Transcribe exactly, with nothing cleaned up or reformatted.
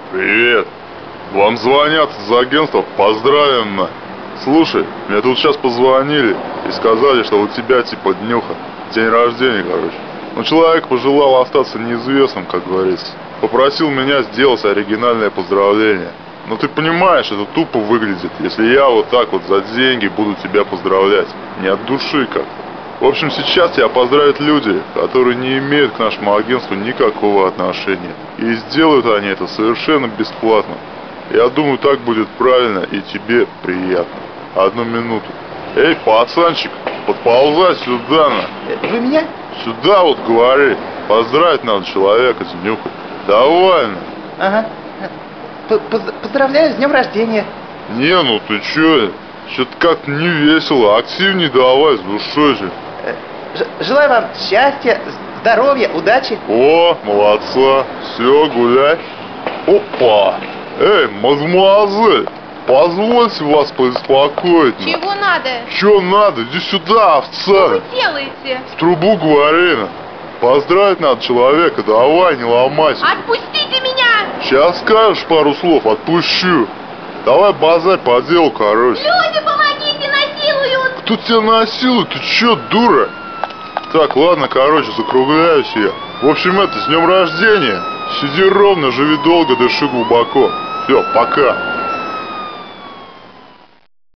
Привет. Вам звонят из агентства, поздравим на. Слушай, мне тут сейчас позвонили и сказали, что у тебя типа днюха, день рождения, короче. Но человек пожелал остаться неизвестным, как говорится. Попросил меня сделать оригинальное поздравление. Но ты понимаешь, это тупо выглядит, если я вот так вот за деньги буду тебя поздравлять. Не от души как-то. В общем, сейчас тебя поздравят люди, которые не имеют к нашему агентству никакого отношения. И сделают они это совершенно бесплатно. Я думаю, так будет правильно и тебе приятно. Одну минуту. Эй, пацанчик, подползай сюда, на. Вы меня? Сюда вот говори. Поздравить надо человека с днюхой. Давай, на. Ага. Поздравляю с днем рождения. Не, ну ты чё? Что-то как-то не весело. Активней давай, с душой же. Желаю вам счастья, здоровья, удачи. О, молодца. Все, гуляй. Опа. Эй, мадемуазель, позвольте вас побеспокоить. Чего надо? Чё надо? Иди сюда, овца. Что вы делаете? В трубу говори. Поздравить надо человека, давай, не ломайся. Отпустите меня! Сейчас скажешь пару слов, отпущу. Давай базарь по делу, короче. Люди, помогите, насилуют! Кто тебя насилует? Ты чё, дура? Так, ладно, короче, закругляюсь я. В общем, это, с днем рождения. Сиди ровно, живи долго, дыши глубоко. Все, пока.